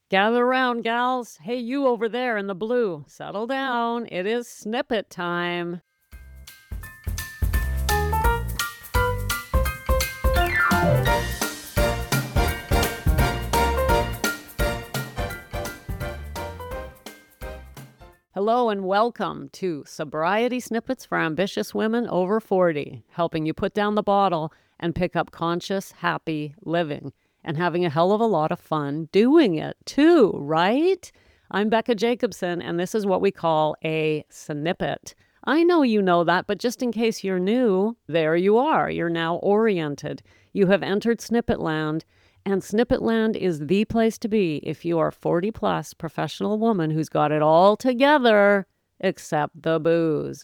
Gather around, gals. Hey, you over there in the blue, settle down. It is snippet time. Hello and welcome to Sobriety Snippets for Ambitious Women Over 40, helping you put down the bottle and pick up conscious, happy living and having a hell of a lot of fun doing it too, right? I'm Becca Jacobson, and this is what we call a snippet. I know you know that, but just in case you're new, there you are. You're now oriented. You have entered Snippet Land, and Snippet Land is the place to be if you are 40 plus professional woman who's got it all together except the booze.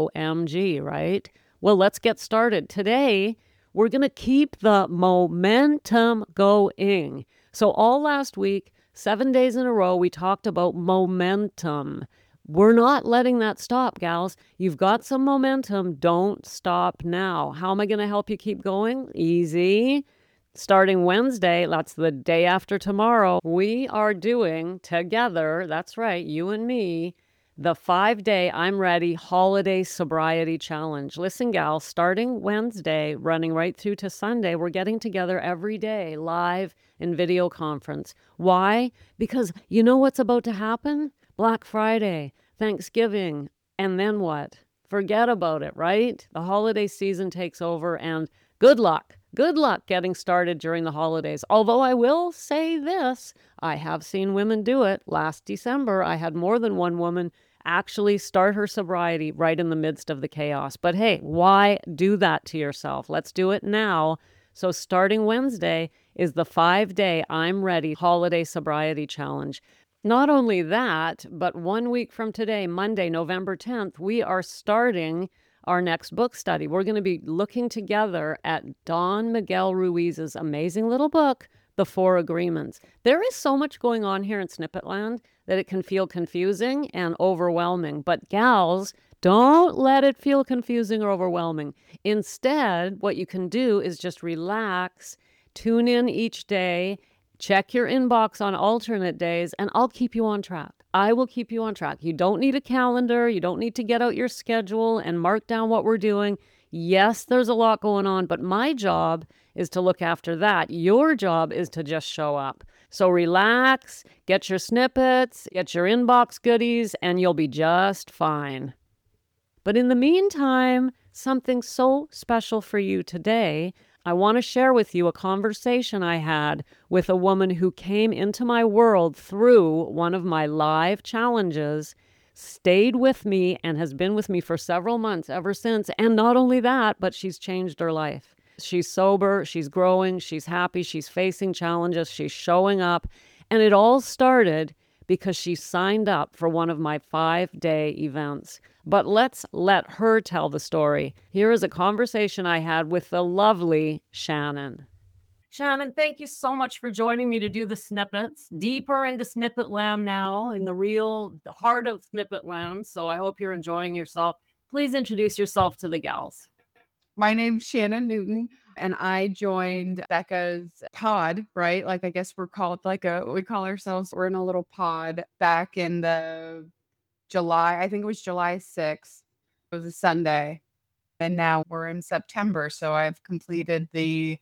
OMG, right? Well, let's get started. Today, we're going to keep the momentum going. So all last week, 7 days in a row, we talked about momentum. We're not letting that stop, gals. You've got some momentum. Don't stop now. How am I going to help you keep going? Easy. Starting Wednesday, that's the day after tomorrow, we are doing together, that's right, you and me, the 5-day I'm Ready Holiday Sobriety Challenge. Listen, gals, starting Wednesday, running right through to Sunday, we're getting together every day, live in video conference. Why? Because you know what's about to happen? Black Friday, Thanksgiving, and then what? Forget about it, right? The holiday season takes over, and good luck. Good luck getting started during the holidays. Although I will say this, I have seen women do it. Last December, I had more than one woman actually start her sobriety right in the midst of the chaos. But hey, why do that to yourself? Let's do it now. So starting Wednesday is the 5-day I'm Ready Holiday Sobriety Challenge. Not only that, but 1 week from today, Monday, November 10th, we are starting our next book study. We're going to be looking together at Don Miguel Ruiz's amazing little book, The Four Agreements. There is so much going on here in Snippet Land that it can feel confusing and overwhelming. But gals, don't let it feel confusing or overwhelming. Instead, what you can do is just relax, tune in each day, check your inbox on alternate days, and I'll keep you on track. I will keep you on track. You don't need a calendar. You don't need to get out your schedule and mark down what we're doing. Yes, there's a lot going on, but my job is to look after that. Your job is to just show up. So relax, get your snippets, get your inbox goodies, and you'll be just fine. But in the meantime, something so special for you today. I want to share with you a conversation I had with a woman who came into my world through one of my live challenges, stayed with me, and has been with me for several months ever since. And not only that, but she's changed her life. She's sober, she's growing, she's happy, she's facing challenges, she's showing up. And it all started because she signed up for one of my 5-day events. But let's let her tell the story. Here is a conversation I had with the lovely Shannon. Shannon, thank you so much for joining me to do the snippets. Deeper into Snippet Land now, in the heart of Snippet Land. So I hope you're enjoying yourself. Please introduce yourself to the gals. My name's Shannon Newton, and I joined Becca's pod, right? Like, I guess we call ourselves, we're in a little pod back in the July, I think it was July 6th. It was a Sunday. And now we're in September. So I've completed the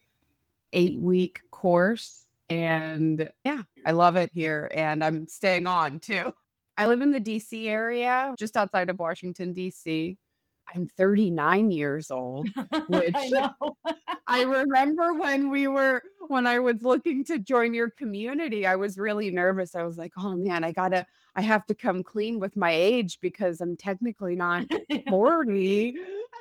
8-week course. And yeah, I love it here. And I'm staying on too. I live in the DC area, just outside of Washington, DC. I'm 39 years old, which I know. I remember when I was looking to join your community, I was really nervous. I was like, oh man, I have to come clean with my age because I'm technically not 40.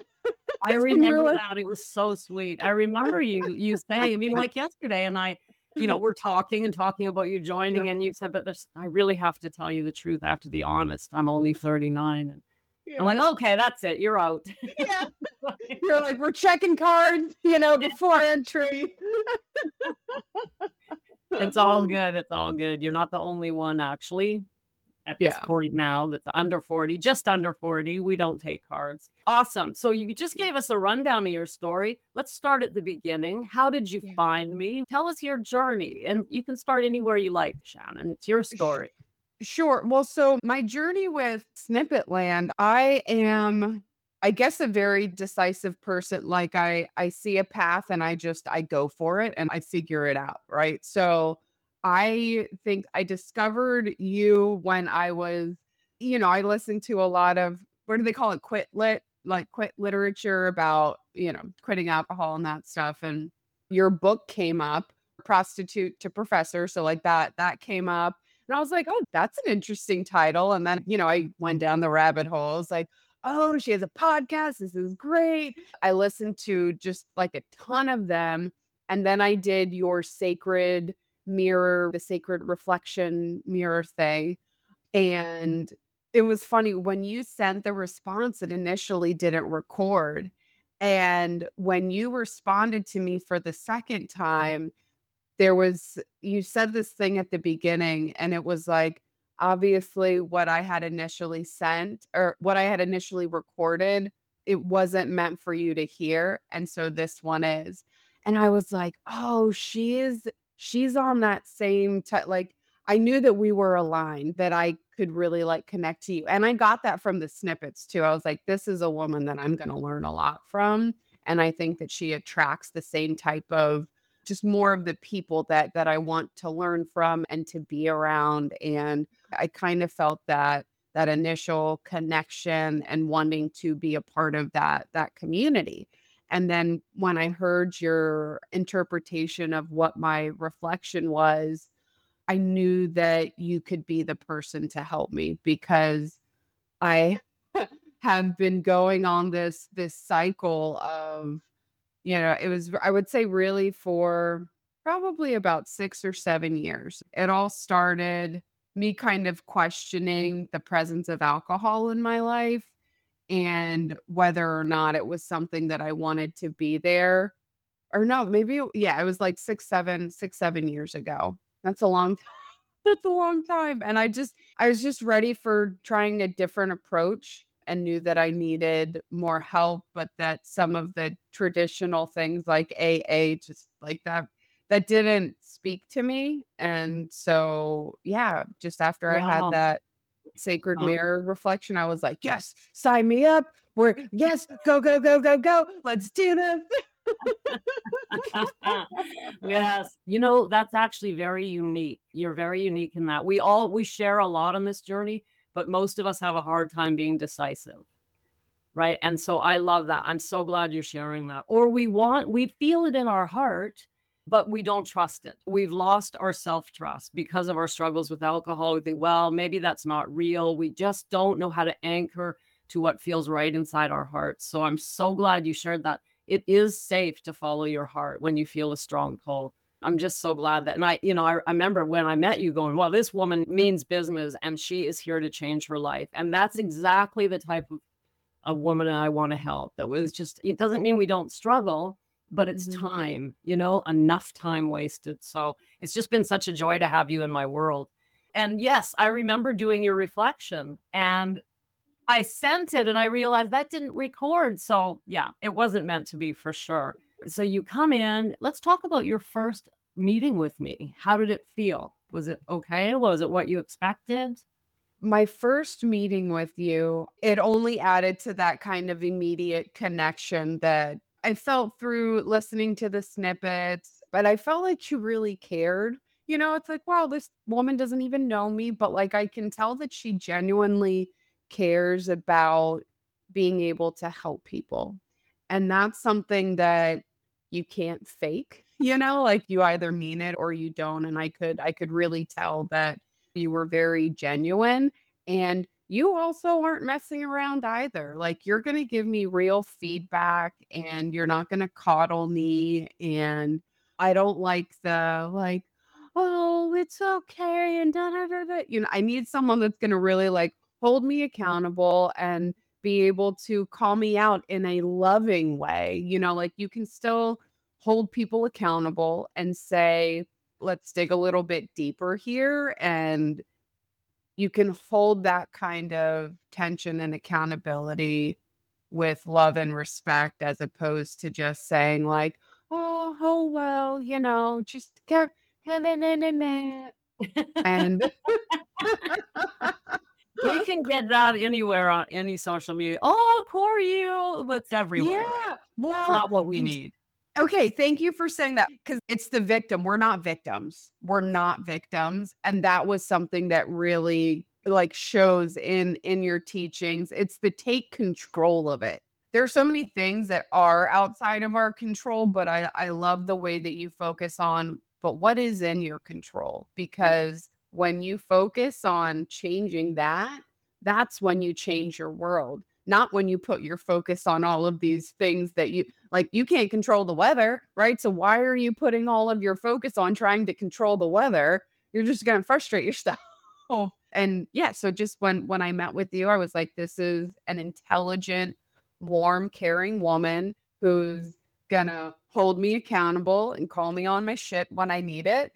I remember that. It was so sweet. I remember you saying, I mean, like yesterday, and we're talking about you joining, and you said, but I really have to tell you the truth. I have to be honest. I'm only 39. And I'm like, okay, that's it. You're out. Yeah. You're like, we're checking cards, before entry. It's all good. It's all good. You're not the only one, actually. at this Yeah. point now that's under 40, just under 40. We don't take cards. Awesome. So you just gave us a rundown of your story. Let's start at the beginning. How did you Yeah. find me? Tell us your journey. And you can start anywhere you like, Shannon. It's your Sh- story. Sure. Well, so my journey with Snippet Land, I am, I guess, a very decisive person. Like I see a path and I go for it and I figure it out. Right. So I think I discovered you when I was, I listened to a lot of, what do they call it? Quit lit, like quit literature about, quitting alcohol and that stuff. And your book came up, Prostitute to Professor. So like that came up. And I was like, "Oh, that's an interesting title." And then, I went down the rabbit hole. It's like, "Oh, she has a podcast. This is great." I listened to just like a ton of them. And then I did your sacred mirror, the sacred reflection mirror thing. And it was funny when you sent the response, it initially didn't record. And when you responded to me for the second time, you said this thing at the beginning, and it was like, obviously what I had initially sent or what I had initially recorded, it wasn't meant for you to hear, and so this one is. And I was like, "Oh, she's on that same like, I knew that we were aligned, that I could really, like, connect to you, and I got that from the snippets too. I was like, "This is a woman that I'm gonna learn a lot from," and I think that she attracts the same type of just more of the people that I want to learn from and to be around. And I kind of felt that initial connection and wanting to be a part of that community. And then when I heard your interpretation of what my reflection was, I knew that you could be the person to help me because I have been going on this cycle of, it was, I would say, really for probably about 6 or 7 years. It all started me kind of questioning the presence of alcohol in my life and whether or not it was something that I wanted to be there. Or no, maybe yeah, it was like 6, 7 years ago. That's a long that's a long time, and I was just ready for trying a different approach and knew that I needed more help, but that some of the traditional things like AA, just like that didn't speak to me, and so, yeah, just after I had Wow. that sacred mirror reflection, I was like, "Yes, sign me up. Yes, go, go, go, go, go. Let's do this." Yes. That's actually very unique. You're very unique in that. We share a lot on this journey, but most of us have a hard time being decisive. Right. And so I love that. I'm so glad you're sharing that. Or we feel it in our heart, but we don't trust it. We've lost our self trust because of our struggles with alcohol. We think, well, maybe that's not real. We just don't know how to anchor to what feels right inside our hearts. So I'm so glad you shared that. It is safe to follow your heart when you feel a strong pull. I'm just so glad that, and I remember when I met you going, well, this woman means business and she is here to change her life. And that's exactly the type of a woman I want to help. That was just, it doesn't mean we don't struggle, but it's Mhm. time, enough time wasted. So it's just been such a joy to have you in my world. And yes, I remember doing your reflection and I sent it and I realized that didn't record. So yeah, it wasn't meant to be for sure. So you come in, let's talk about your first meeting with me. How did it feel? Was it okay? Was it what you expected? My first meeting with you, it only added to that kind of immediate connection that I felt through listening to the snippets, but I felt like you really cared. It's like, wow, this woman doesn't even know me, but like I can tell that she genuinely cares about being able to help people. And that's something that you can't fake, like you either mean it or you don't. And I could really tell that you were very genuine and you also aren't messing around either. Like you're going to give me real feedback and you're not going to coddle me. And I don't like the like, oh, it's okay. And da, da, da, da. I need someone that's going to really like hold me accountable and be able to call me out in a loving way. Like you can still hold people accountable and say, let's dig a little bit deeper here and you can hold that kind of tension and accountability with love and respect as opposed to just saying like, oh well, just go and We can get that anywhere on any social media. Oh, poor you. It's everywhere. yeah. It's Well, not what we need. okay, thank you for saying that because it's the victim. We're not victims. We're not victims. And that was something that really like shows in your teachings. It's the take control of it. There are so many things that are outside of our control, but I love the way that you focus on, but what is in your control? Because when you focus on changing that, that's when you change your world, not when you put your focus on all of these things that you can't control the weather, right? So why are you putting all of your focus on trying to control the weather? You're just going to frustrate yourself. And yeah, so just when I met with you, I was like, this is an intelligent, warm, caring woman who's gonna hold me accountable and call me on my shit when I need it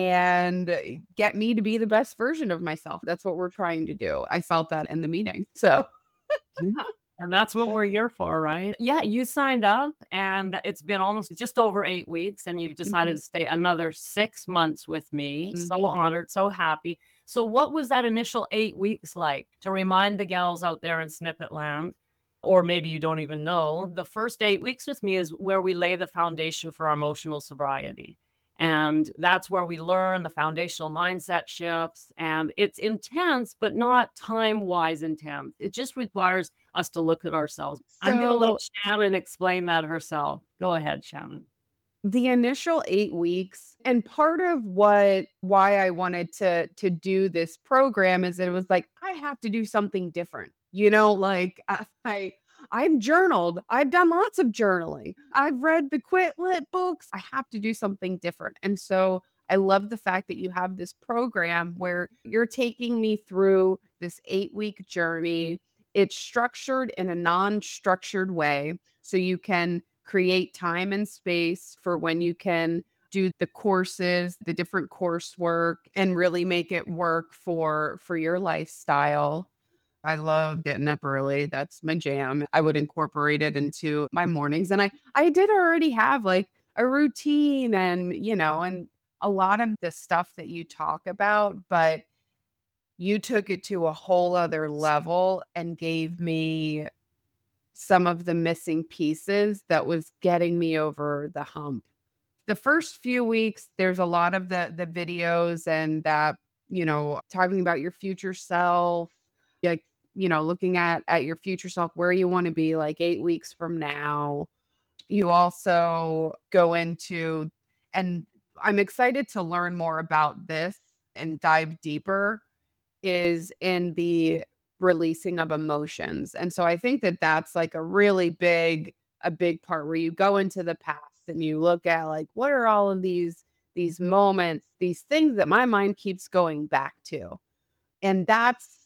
and get me to be the best version of myself. That's what we're trying to do. I felt that in the meeting. So Yeah. And that's what we're here for, right? Yeah, you signed up and it's been almost just over 8 weeks, and you've decided to stay another 6 months with me. So honored, so happy. So, what was that initial 8 weeks like? To remind the gals out there in Snippet Land, or maybe you don't even know, the first 8 weeks with me is where we lay the foundation for our emotional sobriety. And that's where we learn the foundational mindset shifts. And it's intense, but not time wise intense. It just requires us to look at ourselves. I'm going to so let Shannon explain that herself. Go ahead, Shannon. the initial 8 weeks, and part of why I wanted to do this program is it was like, I have to do something different. Like I've journaled. I've done lots of journaling. I've read the Quit Lit books. I have to do something different. And so I love the fact that you have this program where you're taking me through this 8-week journey. It's structured in a non-structured way. So you can create time and space for when you can do the courses, the different coursework, and really make it work for your lifestyle. I love getting up early. That's my jam. I would incorporate it into my mornings. And I did already have like a routine and a lot of the stuff that you talk about, but you took it to a whole other level and gave me some of the missing pieces that was getting me over the hump. The first few weeks, there's a lot of the videos and that, talking about your future self, like, looking at your future self, where you want to be like 8 weeks from now. You also go into, and I'm excited to learn more about this and dive deeper is in the releasing of emotions. And so I think that that's like a big part where you go into the past and you look at like what are all of these moments, these things that my mind keeps going back to. And that's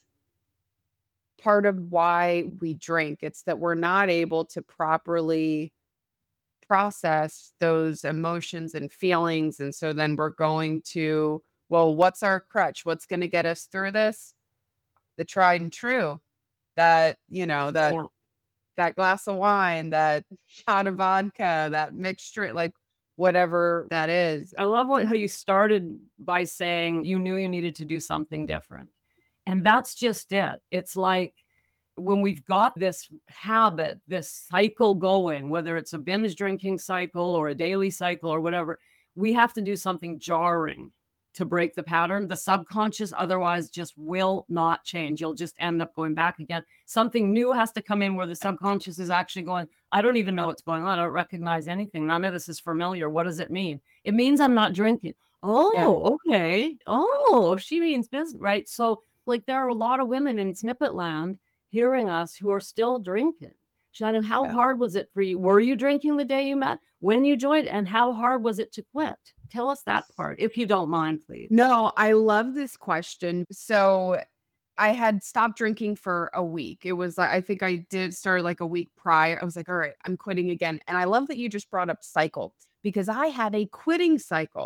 part of why we drink. It's that we're not able to properly process those emotions and feelings. And so then we're going to, well, what's our crutch? What's going to get us through this? The tried and true, that, Yeah. that glass of wine, that shot of vodka, that mixed drink, like whatever that is. I love how you started by saying you knew you needed to do something different. And that's just it. It's like when we've got this habit, this cycle going, whether it's a binge drinking cycle or a daily cycle or whatever, we have to do something jarring to break the pattern. The subconscious otherwise just will not change. You'll just end up going back again. Something new has to come in where the subconscious is actually going, I don't even know what's going on. I don't recognize anything. None of this is familiar. What does it mean? It means I'm not drinking. Yeah. Oh, okay. Oh, she means business, right? So, like, there are a lot of women in Snippet Land hearing us who are still drinking. Shannon, how Yeah. hard was it for you? Were you drinking the day you met? When you joined? And how hard was it to quit? Tell us that part, if you don't mind, please. No, I love this question. So I had stopped drinking for a week. It was I think I did start like a week prior. I was like, all right, I'm quitting again. And I love that you just brought up cycle because I had a quitting cycle.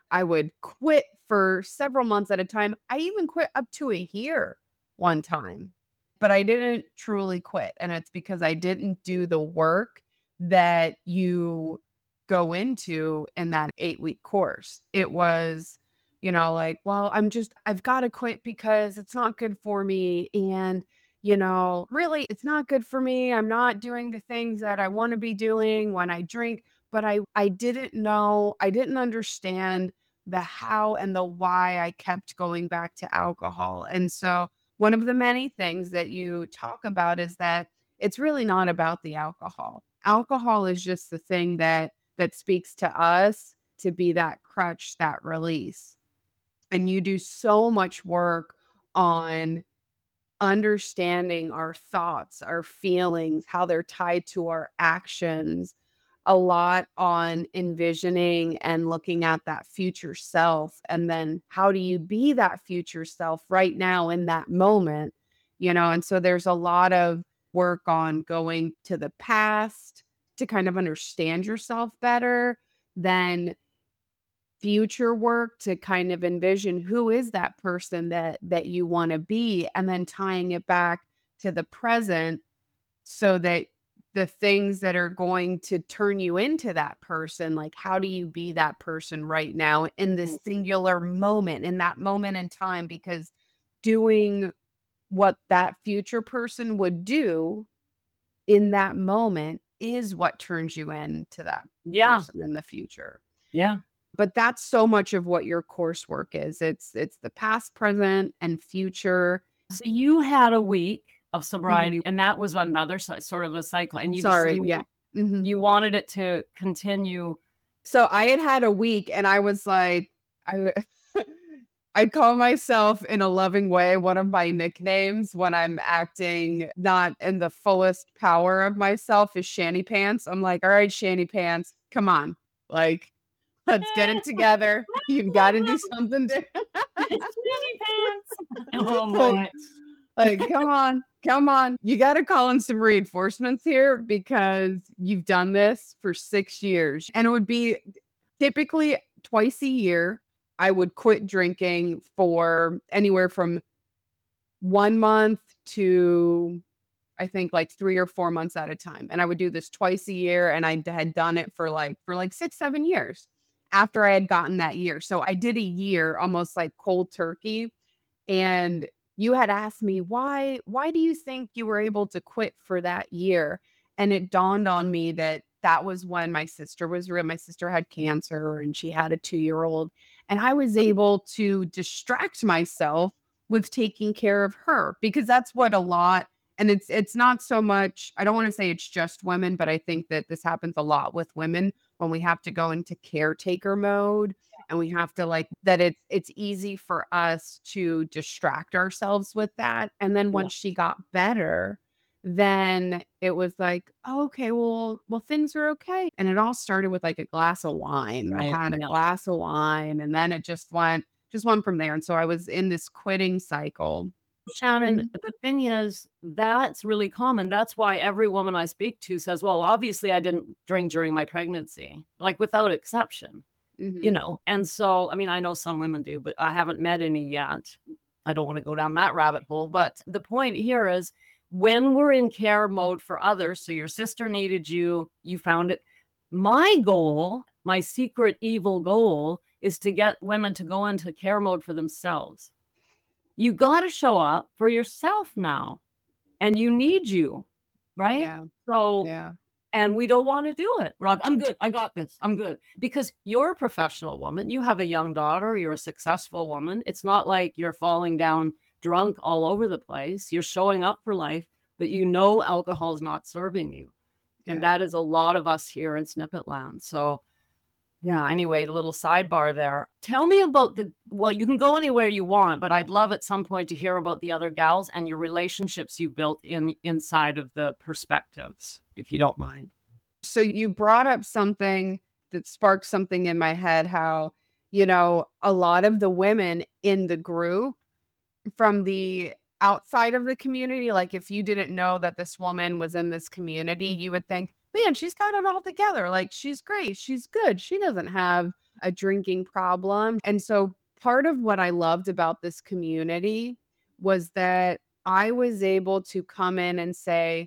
I would quit for several months at a time. I even quit up to a year one time, but I didn't truly quit. And it's because I didn't do the work that you go into in that 8-week course. It was, like, well, I've got to quit because it's not good for me. And, really, it's not good for me. I'm not doing the things that I want to be doing when I drink. But I didn't know, I didn't understand the how and the why I kept going back to alcohol. And so, one of the many things that you talk about is that it's really not about the alcohol. Alcohol is just the thing that speaks to us to be that crutch, that release. And you do so much work on understanding our thoughts, our feelings, how they're tied to our actions, a lot on envisioning and looking at that future self. And then how do you be that future self right now in that moment? And so there's a lot of work on going to the past to kind of understand yourself better, then future work to kind of envision who is that person that you want to be, and then tying it back to the present so that the things that are going to turn you into that person, like how do you be that person right now in this singular moment, in that moment in time? Because doing what that future person would do in that moment is what turns you into that Yeah. person in the future. Yeah. But that's so much of what your coursework is. It's the past, present, and future. So you had a week of Mhm. sobriety, and that was another sort of a cycle. And you Sorry, just yeah. Mhm. you wanted it to continue. So I had a week and I was like, I I call myself in a loving way. One of my nicknames when I'm acting not in the fullest power of myself is Shanny Pants. I'm like, all right, Shanny Pants, come on. Like, let's get it together. You've got to do something different. Skinny pants. Oh Like, my. come on, come on. You got to call in some reinforcements here because you've done this for 6 years. And it would be typically twice a year. I would quit drinking for anywhere from 1 month to I think like 3 or 4 months at a time. And I would do this twice a year. And I had done it for like 6, 7 years after I had gotten that year. So I did a year almost like cold turkey. And you had asked me, why do you think you were able to quit for that year? And it dawned on me that that was when my sister was real. My sister had cancer and she had a 2-year-old. And I was able to distract myself with taking care of her because that's what a lot, and it's not so much, I don't want to say it's just women, but I think that this happens a lot with women when we have to go into caretaker mode and we have to like that it's easy for us to distract ourselves with that. And then Yeah. once she got better, then it was like, oh, okay, well, things are okay. And it all started with like a glass of wine. I Right. had a Yeah. glass of wine and then it just went from there. And so I was in this quitting cycle. Shannon, Mhm. the thing is, that's really common. That's why every woman I speak to says, well, obviously I didn't drink during my pregnancy, like without exception, Mhm. And so, I mean, I know some women do, but I haven't met any yet. I don't want to go down that rabbit hole. But the point here is when we're in care mode for others, so your sister needed you, you found it. My goal, my secret evil goal, is to get women to go into care mode for themselves. You got to show up for yourself now, and you need you, right? Yeah. So, Yeah. and we don't want to do it. Rob, I'm good. I got this. I'm good. Because you're a professional woman. You have a young daughter. You're a successful woman. It's not like you're falling down drunk all over the place. You're showing up for life, but you know alcohol is not serving you. And Yeah. that is a lot of us here in Snippet Land. So, yeah, anyway, a little sidebar there. Tell me about well, you can go anywhere you want, but I'd love at some point to hear about the other gals and your relationships you built inside of the perspectives, if you don't mind. So you brought up something that sparked something in my head, how, a lot of the women in the group from the outside of the community, like if you didn't know that this woman was in this community, you would think, man, she's got it all together. Like she's great. She's good. She doesn't have a drinking problem. And so part of what I loved about this community was that I was able to come in and say,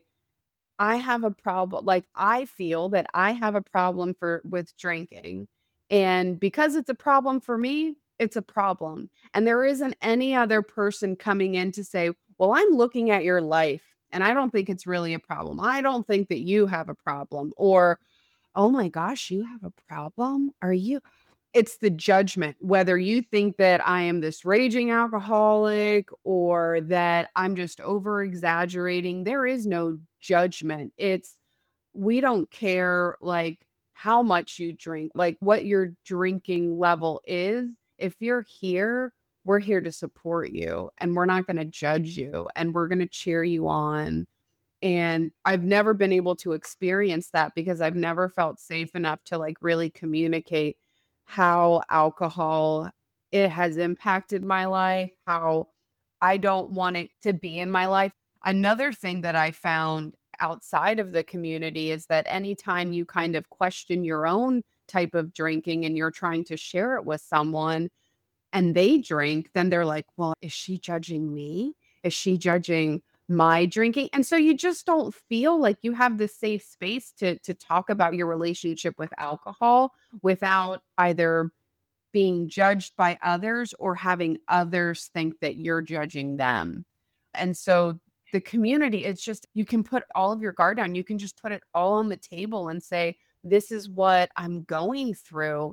I have a problem. Like, I feel that I have a problem with drinking. And because it's a problem for me, it's a problem. And there isn't any other person coming in to say, well, I'm looking at your life and I don't think it's really a problem. I don't think that you have a problem. Or, oh my gosh, you have a problem? Are you? It's the judgment, whether you think that I am this raging alcoholic or that I'm just over exaggerating. There is no judgment. It's we don't care like how much you drink, like what your drinking level is. If you're here, we're here to support you and we're not going to judge you and we're going to cheer you on. And I've never been able to experience that because I've never felt safe enough to like really communicate how alcohol it has impacted my life, how I don't want it to be in my life. Another thing that I found outside of the community is that anytime you kind of question your own type of drinking and you're trying to share it with someone and they drink, then they're like, well, is she judging me? Is she judging my drinking? And so you just don't feel like you have the safe space to talk about your relationship with alcohol without either being judged by others or having others think that you're judging them. And so the community, it's just you can put all of your guard down. You can just put it all on the table and say, this is what I'm going through.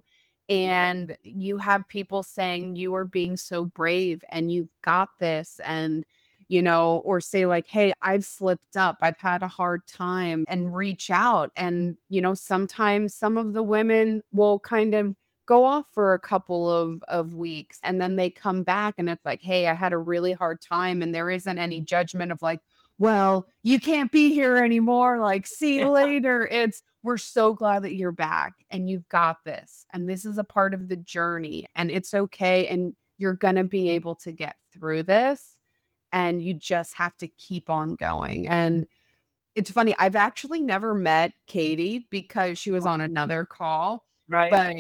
And you have people saying you are being so brave and you've got this. And, or say like, hey, I've slipped up. I've had a hard time and reach out. And, sometimes some of the women will kind of go off for a couple of weeks and then they come back and it's like, hey, I had a really hard time. And there isn't any judgment of like, well, you can't be here anymore. Like, see you later. It's we're so glad that you're back and you've got this. And this is a part of the journey and it's okay. And you're gonna be able to get through this. And you just have to keep on going. And it's funny, I've actually never met Katie because she was on another call. Right. But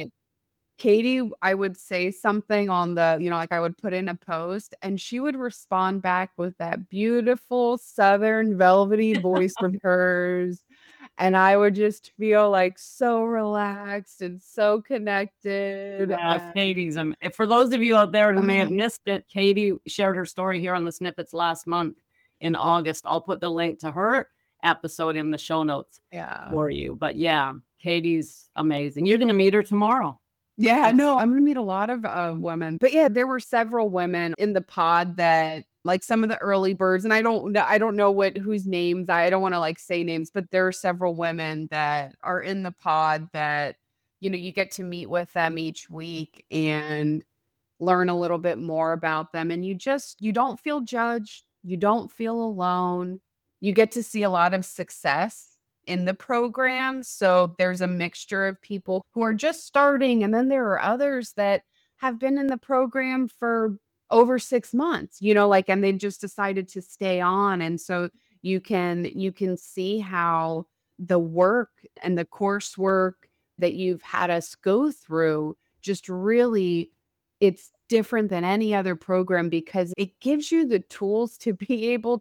Katie, I would say something on like I would put in a post and she would respond back with that beautiful Southern velvety voice of hers. And I would just feel like so relaxed and so connected. Yeah, Katie's. For those of you out there who may have Mhm. missed it, Katie shared her story here on the Snippets last month in August. I'll put the link to her episode in the show notes Yeah. for you. But yeah, Katie's amazing. You're going to meet her tomorrow. Yeah, no, I'm gonna meet a lot of women. But yeah, there were several women in the pod that like some of the early birds, and I don't know whose names, I don't want to like say names, but there are several women that are in the pod that, you get to meet with them each week and learn a little bit more about them. And you don't feel judged, you don't feel alone. You get to see a lot of success in the program. So there's a mixture of people who are just starting, and then there are others that have been in the program for over 6 months, like, and they just decided to stay on. And so you can see how the work and the coursework that you've had us go through just really it's different than any other program because it gives you the tools to be able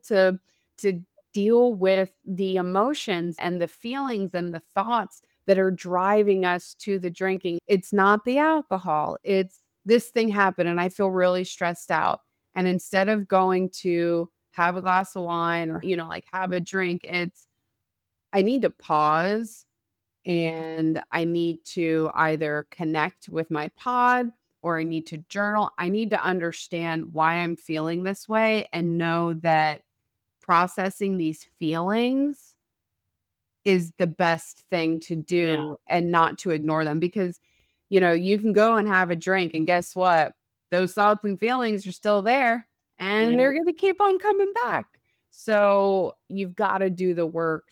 to deal with the emotions and the feelings and the thoughts that are driving us to the drinking. It's not the alcohol. It's this thing happened and I feel really stressed out. And instead of going to have a glass of wine or, like have a drink, it's I need to pause and I need to either connect with my pod or I need to journal. I need to understand why I'm feeling this way and know that processing these feelings is the best thing to Yeah. do and not to ignore them because, you can go and have a drink and guess what? Those thoughts and feelings are still there and Yeah. they're going to keep on coming back. So you've got to do the work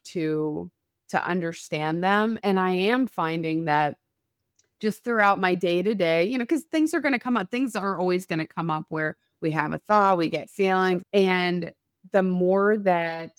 to understand them. And I am finding that just throughout my day to day, because things are going to come up. Things are always going to come up where we have a thought, we get feelings. And the more that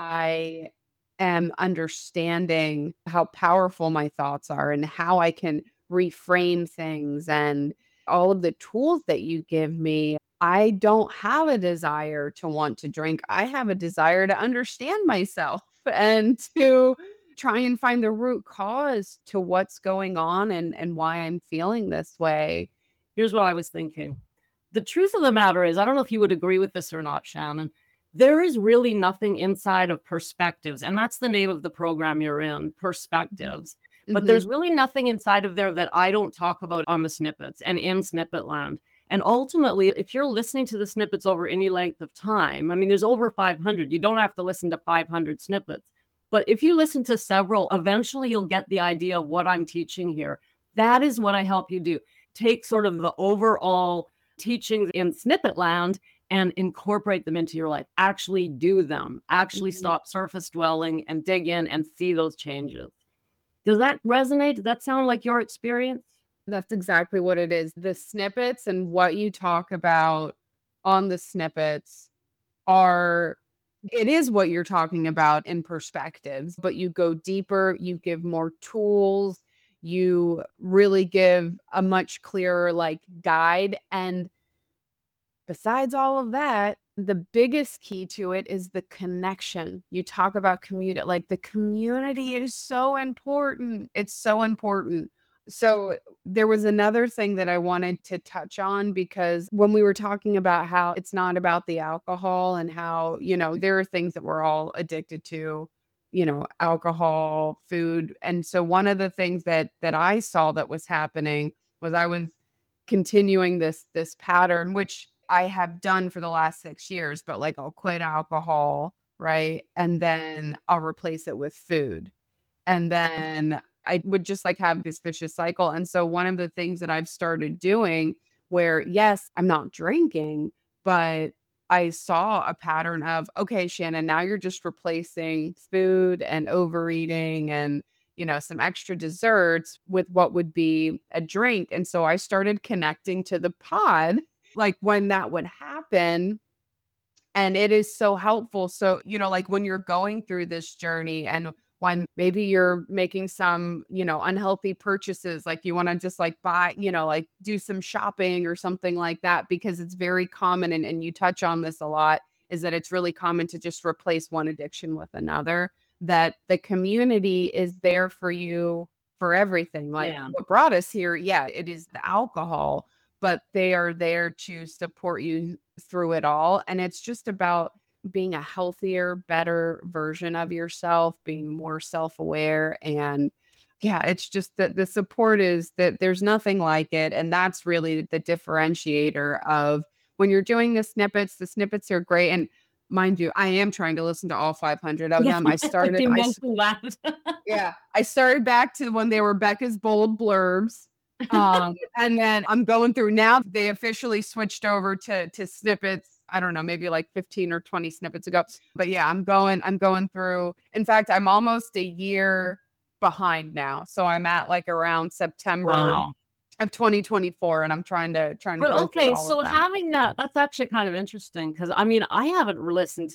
I am understanding how powerful my thoughts are and how I can reframe things and all of the tools that you give me. I don't have a desire to want to drink. I have a desire to understand myself and to try and find the root cause to what's going on and why I'm feeling this way. Here's what I was thinking. The truth of the matter is, I don't know if you would agree with this or not, Shannon. There is really nothing inside of perspectives. And that's the name of the program you're in, perspectives. But Mhm. there's really nothing inside of there that I don't talk about on the snippets and in Snippet Land. And ultimately, if you're listening to the snippets over any length of time, I mean, there's over 500. You don't have to listen to 500 snippets. But if you listen to several, eventually you'll get the idea of what I'm teaching here. That is what I help you do. Take sort of the overall teachings in Snippet Land and incorporate them into your life. Actually do them. Actually Mhm. stop surface dwelling and dig in and see those changes. Does that resonate? Does that sound like your experience? That's exactly what it is. The snippets and what you talk about on the snippets are it is what you're talking about in perspectives, but you go deeper, you give more tools, you really give a much clearer like guide. And besides all of that, the biggest key to it is the connection. You talk about community, like the community is so important. It's so important. So there was another thing that I wanted to touch on because when we were talking about how it's not about the alcohol and how, there are things that we're all addicted to, alcohol, food. And so one of the things that I saw that was happening was I was continuing this pattern, which I have done for the last 6 years, but, like, I'll quit alcohol, right? And then I'll replace it with food. And then I would just, like, have this vicious cycle, and so one of the things that I've started doing where, yes, I'm not drinking, but I saw a pattern of, "Okay, Shannon, now you're just replacing food and overeating and, some extra desserts with what would be a drink," and so I started connecting to the pod, like, when that would happen, and it is so helpful. So, like when you're going through this journey and when maybe you're making some, unhealthy purchases, like you want to just like buy, like do some shopping or something like that, because it's very common. And you touch on this a lot is that it's really common to just replace one addiction with another, that the community is there for you for everything. Like Yeah. what brought us here. Yeah, it is the alcohol, but they are there to support you through it all. And it's just about being a healthier, better version of yourself, being more self aware. And yeah, it's just that the support is that there's nothing like it. And that's really the differentiator of when you're doing the snippets are great. And mind you, I am trying to listen to all 500 of Yeah. them. You mentioned that. Yeah, I started back to when they were Becca's bold blurbs. And then I'm going through now, they officially switched over to snippets. I don't know, maybe like 15 or 20 snippets ago. But yeah, I'm going through. In fact, I'm almost a year behind now. So I'm at like around September Wow. of 2024 and I'm trying to Well, go through okay, all of so them. having that's actually kind of interesting because I mean, I haven't listened,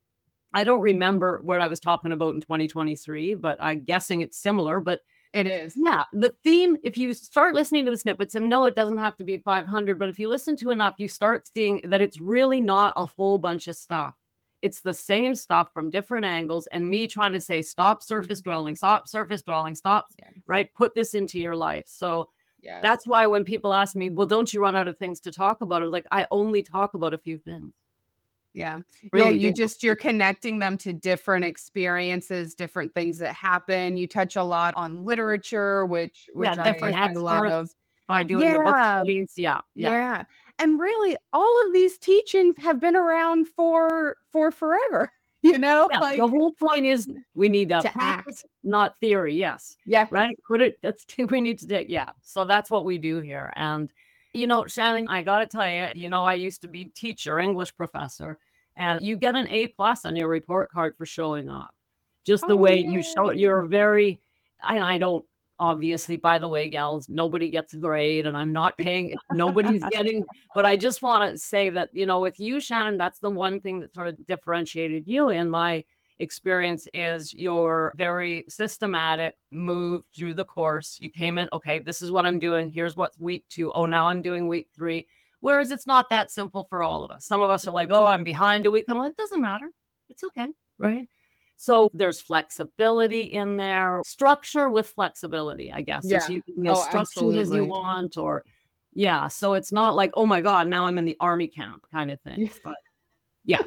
I don't remember what I was talking about in 2023, but I'm guessing it's similar. But It is. yeah, the theme, if you start listening to the snippets, and no, it doesn't have to be 500, but if you listen to enough, you start seeing that it's really not a whole bunch of stuff. It's the same stuff from different angles, and me trying to say, stop surface dwelling, stop, Yeah. right? Put this into your life. So Yes. that's why when people ask me, well, don't you run out of things to talk about? Like, I only talk about a few things. Yeah. Yeah, Really do. you're connecting them to different experiences, different things that happen. You touch a lot on literature, which Yeah, I different I love. experts by doing the book Yeah. studies. Yeah, yeah. Yeah. And really all of these teachings have been around for forever, Yeah, the like whole point is we need a to practice, act. not theory. Yes. Yeah. Right? Put it, that's we need to take. Yeah. So that's what we do here. And, Shannon, I got to tell you, I used to be teacher, English professor, and you get an A+ on your report card for showing up. Just the Oh, way you show it. yay. You're very, I don't, obviously, by the way, gals, nobody gets a grade and I'm not paying, nobody's getting, but I just want to say that, with you, Shannon, that's the one thing that sort of differentiated you experience is your very systematic move through the course. You came in, okay, this is what I'm doing. Here's what's week 2. Oh, now I'm doing week 3. Whereas it's not that simple for all of us. Some of us are like, oh, I'm behind a week. I'm like, it doesn't matter. It's okay, right? So there's flexibility in there, structure with flexibility, I guess. Yeah. You can be as Oh, structured as you absolutely. want, or yeah. So it's not like, oh my God, now I'm in the army camp kind of thing. Yeah. But yeah.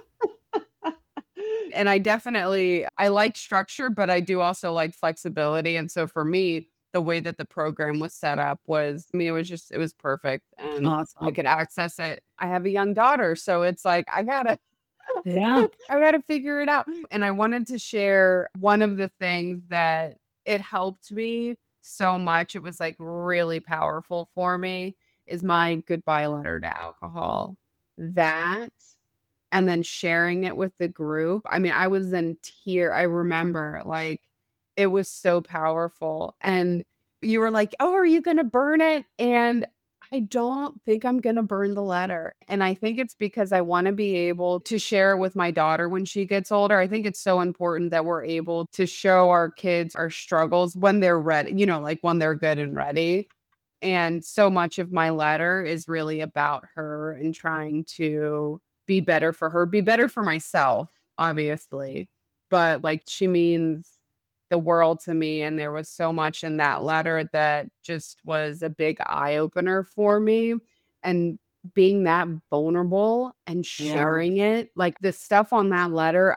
And I like structure, but I do also like flexibility. And so for me, the way that the program was set up was, I mean, it was perfect and I Awesome. could access it. I have a young daughter, so it's like, Yeah. I gotta figure it out. And I wanted to share one of the things that it helped me so much. It was like really powerful for me is my goodbye letter to alcohol. That and then sharing it with the group. I mean, I was in tear. I remember like it was so powerful. And you were like, "Oh, are you going to burn it?" And I don't think I'm going to burn the letter. And I think it's because I want to be able to share it with my daughter when she gets older. I think it's so important that we're able to show our kids our struggles when they're ready, like when they're good and ready. And so much of my letter is really about her and trying to be better for her, be better for myself, obviously. But like she means the world to me. And there was so much in that letter that just was a big eye opener for me. And being that vulnerable and Yeah. sharing it, like the stuff on that letter,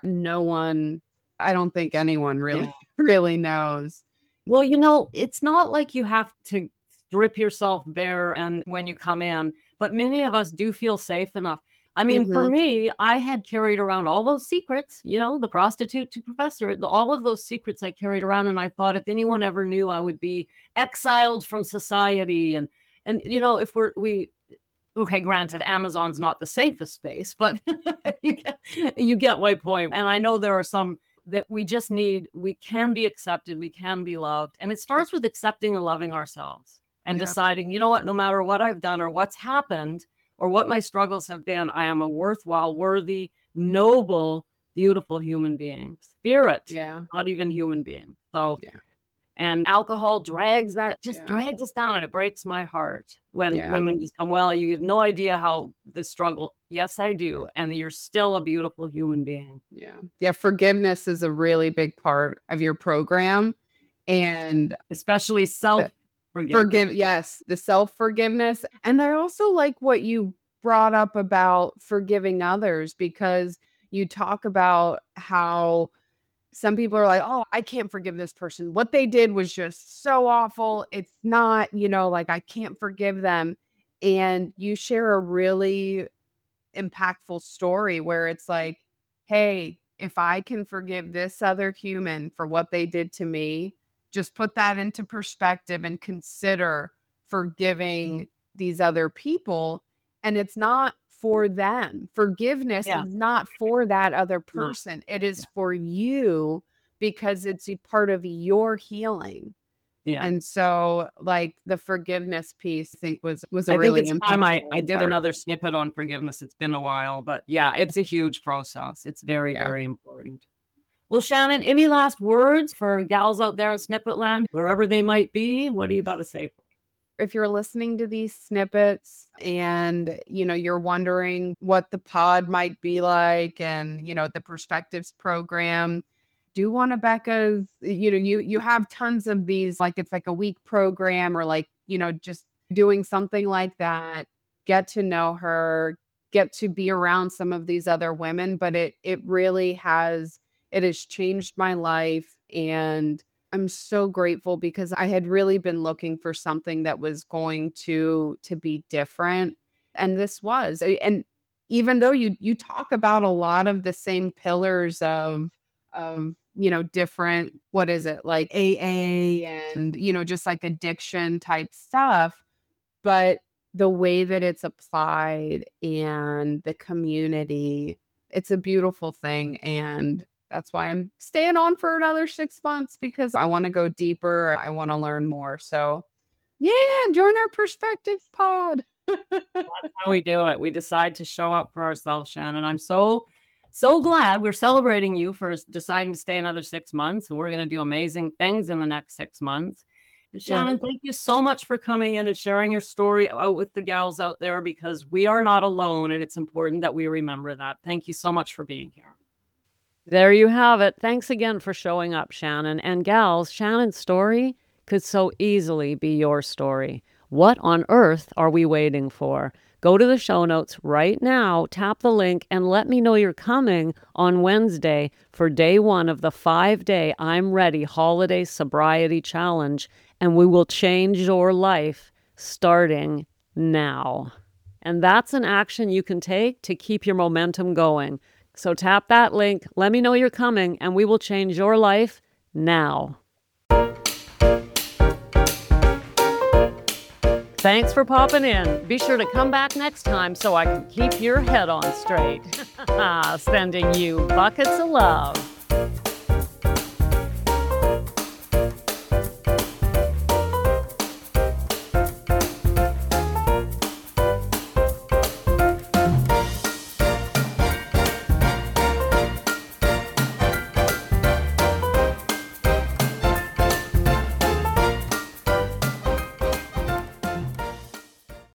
I don't think anyone really, Yeah. really knows. Well, it's not like you have to strip yourself bare and when you come in, but many of us do feel safe enough. I mean, for Mhm. me, I had carried around all those secrets, the prostitute to professor, all of those secrets I carried around. And I thought if anyone ever knew, I would be exiled from society. And okay, granted, Amazon's not the safest space, but you get my point. And I know there are some that we can be accepted, we can be loved. And it starts with accepting and loving ourselves and Yeah. deciding, you know what, no matter what I've done or what's happened or what my struggles have been, I am a worthwhile, worthy, noble, beautiful human being. Spirit, Yeah. not even human being. So, Yeah. and alcohol drags Yeah. drags us down, and it breaks my heart when Yeah. women just come, well, you have no idea how the struggle. Yes, I do. And you're still a beautiful human being. Yeah. Yeah. Forgiveness is a really big part of your program. And Especially self forgiveness. yes, the self-forgiveness. And I also like what you brought up about forgiving others because you talk about how some people are like, "Oh, I can't forgive this person. What they did was just so awful. It's not, like I can't forgive them." And you share a really impactful story where it's like, "Hey, if I can forgive this other human for what they did to me, just put that into perspective and consider forgiving these other people." And it's not for them. Forgiveness Yeah. is not for that other No. person. It is Yeah. for you because it's a part of your healing. Yeah. And so like the forgiveness piece I think was a I think really it's time I impactful did part. another snippet on forgiveness. It's been a while, but yeah, it's a huge process. It's very, Yeah. very important. Well, Shannon, any last words for gals out there in Snippet Land, wherever they might be? What do you got to say? If you're listening to these snippets and you're wondering what the pod might be like and the perspectives program, do one of Becca's, you have tons of these, like it's like a week program or like just doing something like that. Get to know her, get to be around some of these other women, but it has changed my life. And I'm so grateful because I had really been looking for something that was going to be different, and this was. And even though you talk about a lot of the same pillars of different, what is it, like AA and just like addiction type stuff, but the way that it's applied and the community, it's a beautiful thing. And that's why I'm staying on for another 6 months because I want to go deeper. I want to learn more. So, yeah, join our perspective pod. How we do it. We decide to show up for ourselves, Shannon. I'm so, So glad we're celebrating you for deciding to stay another 6 months. And we're going to do amazing things in the next 6 months. And Yeah. Shannon, thank you so much for coming in and sharing your story out with the gals out there, because we are not alone, and it's important that we remember that. Thank you so much for being here. There you have it. Thanks again for showing up, Shannon. And gals, Shannon's story could so easily be your story. What on earth are we waiting for? Go to the show notes right now, tap the link, and let me know you're coming on Wednesday for day 1 of the 5-day I'm Ready Holiday Sobriety Challenge, and we will change your life starting now. And that's an action you can take to keep your momentum going. So tap that link, let me know you're coming, and we will change your life now. Thanks for popping in. Be sure to come back next time so I can keep your head on straight. Sending you buckets of love.